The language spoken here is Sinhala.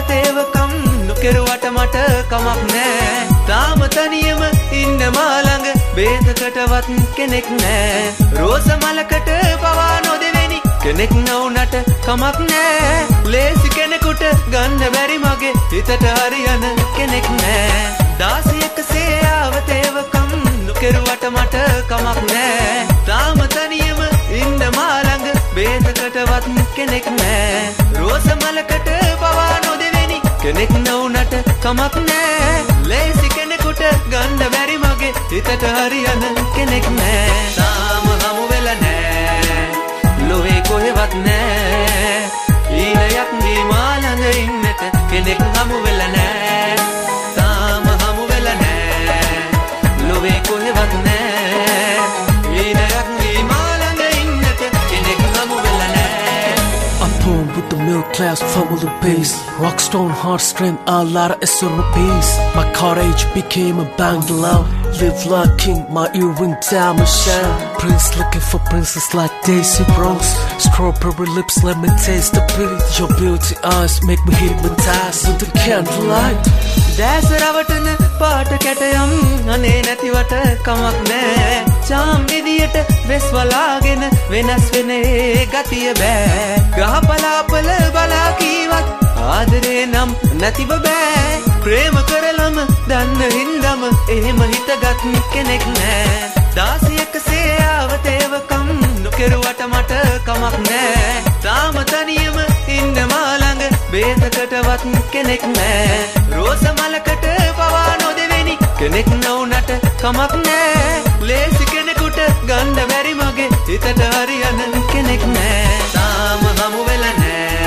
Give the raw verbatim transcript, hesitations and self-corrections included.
ආවතේවකම් නොකෙරුවට මට කමක් නෑ තාම තනියම ඉන්න මා ළඟ බේතකටවත් කෙනෙක් නෑ රෝස මලකට පවා නොදෙවෙනි කෙනෙක් නොවුනට කමක් නෑ ලේසි කෙනෙකුට ගන්න බැරි මගේ හිතට හරියන කෙනෙක් නෑ දාසියකසේ ආවතේවකම් නොකෙරුවට මට කමක් නෑ තාම තනියම ඉන්න මා ළඟ බේතකටවත් කෙනෙක් නෑ රෝස මලකට පවා නොදෙවෙනි කෙනෙක් නොවුනට කමක් නෑ ලේසි කෙනෙකුට ගන්න බැරි මගේ හිතට හරියන කෙනෙක් නෑ තාම හමු වෙලා නෑ ලෝවේ කොහෙවත් නෑ ඊළයක් මේ මා ළඟ ඉන්නට කෙනෙක් හමු වෙලා නෑ තාම හමු වෙලා නෑ ලෝවේ කොහෙවත් නෑ ඊළයක් මේ මා ළඟ ඉන්නට කෙනෙක් හමු වෙලා නෑ I'm born with the middle class family base Rockstone heartstring a lot of S on repeats My cottage became a bungalow Live like king, my earring diamond shine Prince looking for princess like Daisy Rose Strawberry lips, let me taste the beauty Your beauty eyes make me hypnotize with the candlelight දැස රවටන පාට කැටයම් අනේ නැතිවට කමක් නෑ චාම් විදියට වෙස් වලාගෙන වෙනස් වෙනේ ගතිය බෑ ගහපලාපල බලා කීවත් ආදරේ නම් නැතිව බෑ ප්‍රේම කරලම දන්න හින්දම එහෙම හිතගත් කෙනෙක් නෑ දාසියකසේ ආවතේවකම් නොකෙරුවට මට කමක් නෑ තාම තනියම ඉන්න මා ළඟ බේතකටවත් කෙනෙක් නෑ රෝස මලකට පවා නොදෙවෙනි කෙනෙක් නොවුනට කමක් නෑ ලේසි කෙනෙකුට ගන්න බැරි මගේ හිතට හරියන කෙනෙක් නෑ තාම හමු වෙලා නෑ